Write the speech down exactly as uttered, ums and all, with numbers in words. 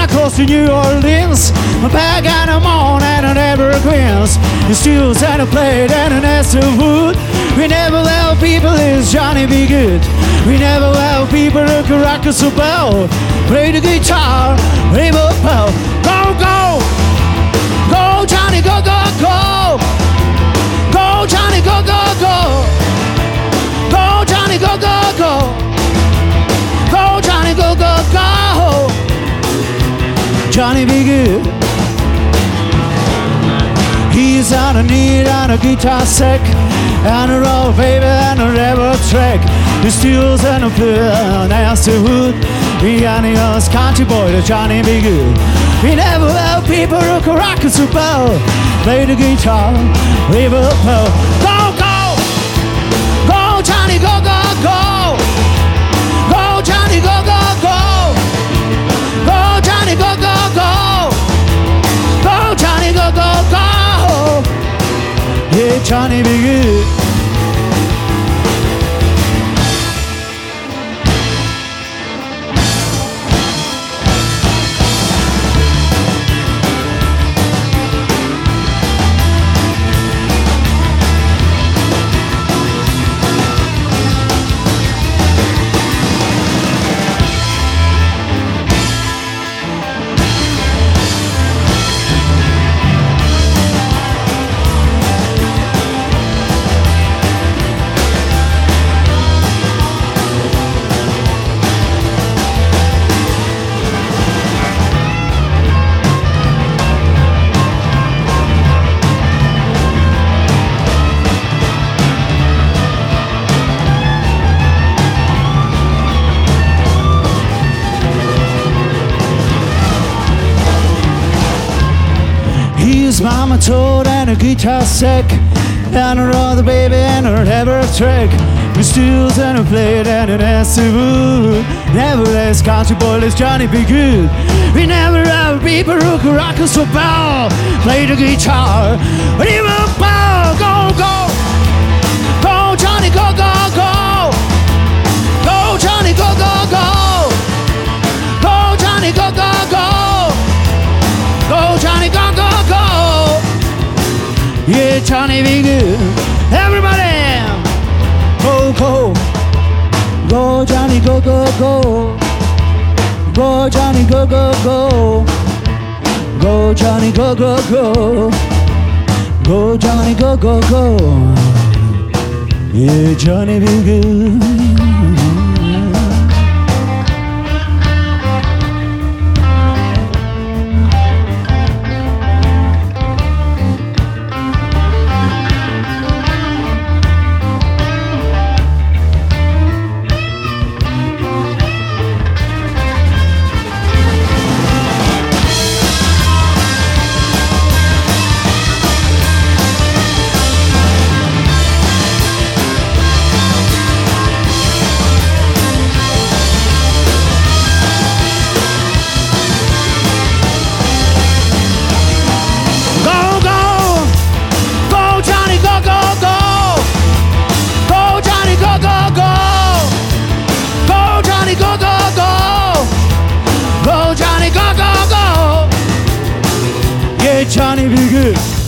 across to New Orleans, back in the morning and evergreens, the steels and a plate and an nest of wood. We never let people is Johnny B. Goode. We never let people who can rock us a bell, play the guitar, rave a bell. Go, go, go, Johnny, go, go, go. Go, Johnny, go, go, go. Go, Johnny, go, go, go. Go, Johnny, go, go, go. Johnny B. Goode. He's on a need on a guitar sick, and a roll baby and a rebel trick. The steels and the blue and nasty wood. We on the us country boy, the Johnny B. Goode. We never have people who can rock us a bell, play the guitar, wave a bell. Go, go, go, Johnny, go, go, go. Go, Johnny, go, go, go. Go, Johnny, go, go, go. Go, Johnny, go, go, go. Yeah, Johnny B. Goode. His mama told and a guitar sick, and her other baby and her ever trick. With steels and a plate and an ass to wood. Never less country boy, let's Johnny B. Goode. We never have people who can rock us a bell, play the guitar, leave a bell. Go, go, go, Johnny, go, go, go. Go, Johnny, go, go, go. Go, Johnny, go, go, go. Go, Johnny, go, go, go. Yeah, Johnny B. Goode. Everybody, go, go. Go, Johnny, go, go, go. Go, Johnny, go, go, go. Go, Johnny, go, go, go. Go, Johnny, go, go, go. Yeah, Johnny B. Goode. Johnny B. Goode.